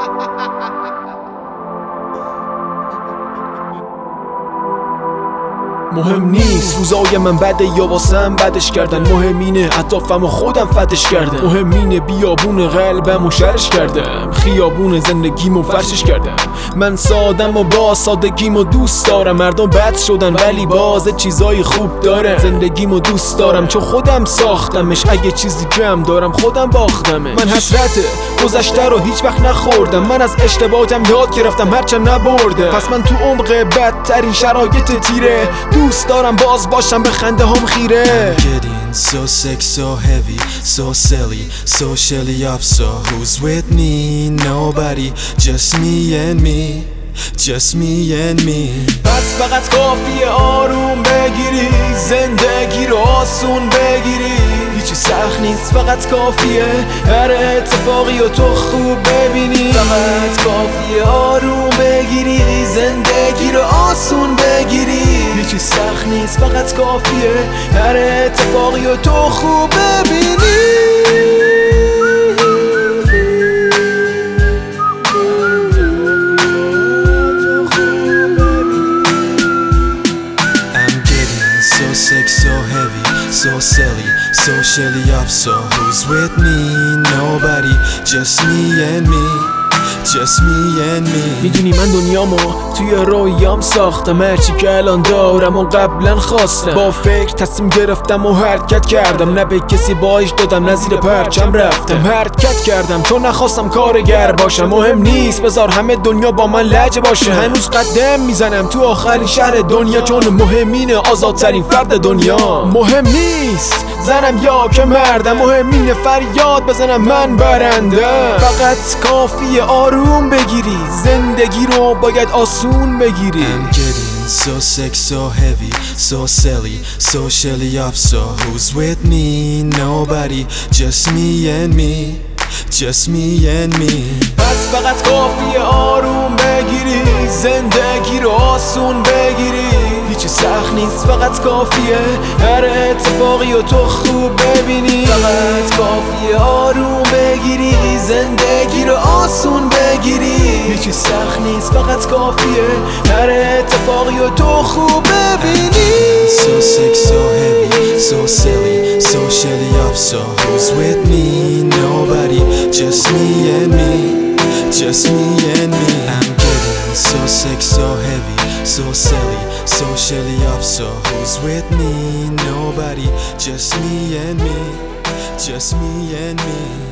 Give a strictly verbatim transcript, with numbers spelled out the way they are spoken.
مهم نیست روزای من بده یا واسم بدش کردن، مهم اینه اطرافم و خودم فتش کردم، مهم اینه بیابون قلبم و شرش کردم، خیابون زندگیمو فرشش کردم. من سادم و با سادگیمو دوست دارم، مردم بد شدن ولی باز چیزای خوب داره. زندگیمو دوست دارم چون خودم ساختمش، اگه چیزی کم دارم خودم باختمش. من حسرت گذشته رو هیچ وقت نخوردم، من از اشتباهاتم یاد گرفتم هرچند نبردم. پس من تو عمق بدترین شرایط تیره دوست دارم باز باشم به خنده هم خیره. Getting so sick, so heavy, so silly, so shelly off. So who's with me? Nobody, just me and me, just me and me. پس فقط کافیه آروم بگیری، زندگی رو آسون بگیری. هیچی سخت نیست، فقط کافیه هر اتفاقی رو تو خوب ببینی. فقط کافیه آروم بگیری، زندگی رو آسون بگیری. هیچی سخت نیست، فقط کافیه هر اتفاقی رو تو خوب ببینی. So sick, so heavy, so silly, so shelly off. So who's with me? Nobody, just me and me, just me and me. میدونی من دنیامو توی رویام ساختم، هرچی که الان دارم و قبلا خواستم. با فکر تصمیم گرفتم و حرکت کردم، نه به کسی باش دادم نه زیر پرچم رفتم. حرکت کردم چون نخواستم کارگر باشم، مهم نیست بذار همه دنیا با من لجه باشه. هنوز قدم میزنم تو آخرین شهر دنیا، چون مهم اینه آزادترین فرد دنیا. مهم نیست زنم یا که مردم، مهم اینه فریاد بزنم من برندم. فقط کافیه آروم بگیری، زندگی رو باید آسون بگیری. I'm getting so sick, so heavy, so silly, so shelly off. So who's with me? Nobody, just me and me, just me and me. پس فقط کافیه آروم بگیری، زندگی رو آسون بگیری. هیچی سخت نیست، فقط کافیه هر اتفاقی رو تو خوب ببینی. فقط کافیه آروم بگیری، زندگی رو آسون بگیری. هیچی سخت نیست، فقط کافیه هر اتفاقی رو تو خوب ببینی. So sick, so heavy, so silly, so shelly off. So who's with me? Nobody, just me and me, just me and me. I'm getting so sick, so heavy, so silly, so shelly off. So who's with me? Nobody, just me and me, just me and me.